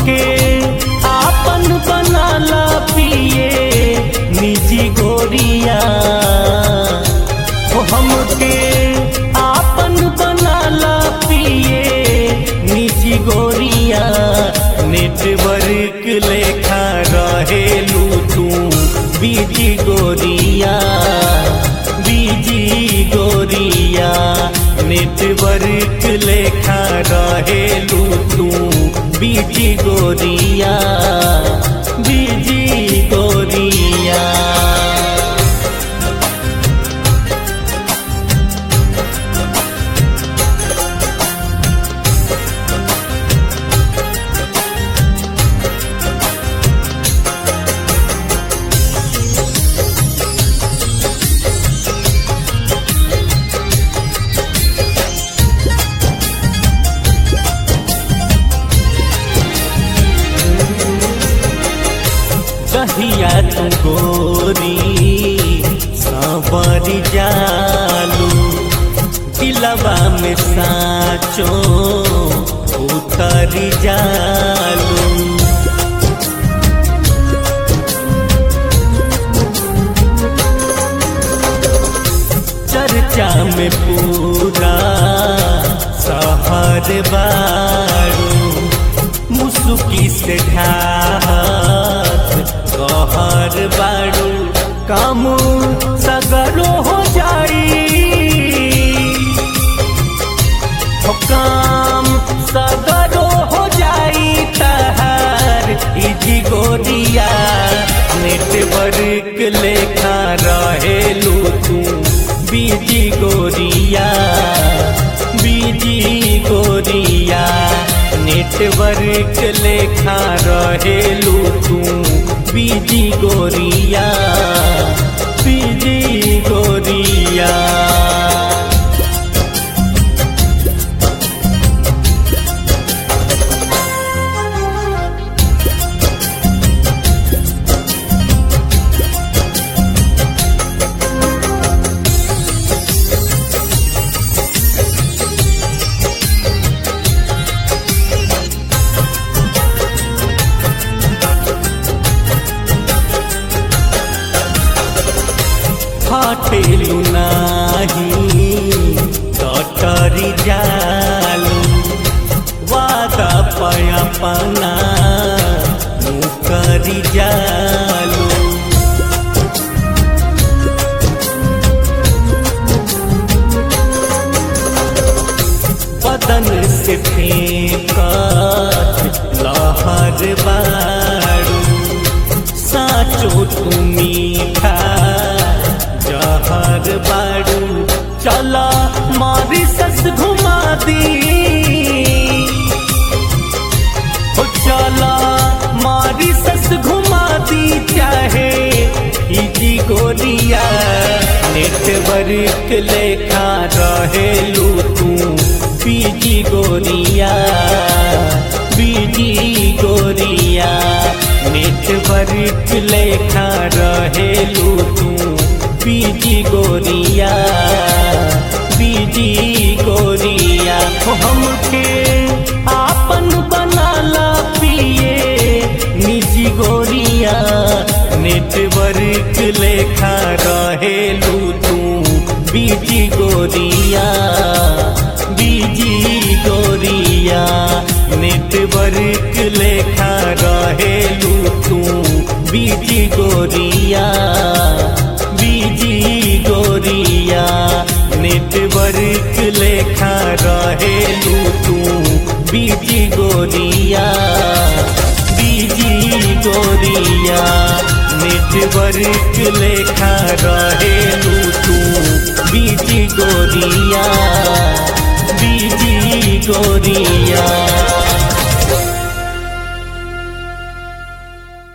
हमके आपन बनाला पिए निजी गोरिया हो हमके आपन बनाला पिए निजी गोरिया नेटवर्क लेखा रहेलू तू बीजी गोरिया बीजी गोरिया नेटवर्क लेखा रहेलू तू बीजी गोरिया बीजी गोरिया कहिया तू गोरी सांवरी जालू दिलवा में साचो उतर जालू चर्चा में पूरा शहर बारू मुसुकी से ढात कहर बारू काम सगरो हो जाई हो काम सगरो हो जाई तहार इजी गोरिया नेटवर्क लेखा रहेलू तू बीजी गोरिया बीजी गोरिया नेटवर्क लेखा रहेलू तू बीजी गोरिया बीजी गोरिया हटेलू नाही डटरी जालू वादा पया पना मुकरी जालू बदन से फेंकत लहर बारू साचो तू मीठा जहर बारू चला मॉरिशस घुमा दी हो चला मॉरिशस घुमा दी चाहे इजी गोरिया नेटवर्क लेखा रहेलू तू बीजी गोरिया बीजी गोरिया नेटवर्क लेखा रहेलू तू बीजी गोरिया बीजी गोरिया हो हमके आपन बनाला पिए निजी गोरिया नेटवर्क लेखा रहेलू तू बीजी गोरिया बीजी गोरिया नेटवर्क लेखा रहेलू तू बीजी गोरिया बीजी गोरिया नेटवर्क लेखा रहेलू तू बीजी गोरिया बीजी गोरिया नेटवर्क लेखा रहेलू तू बीजी गोरिया बीजी गोरिया।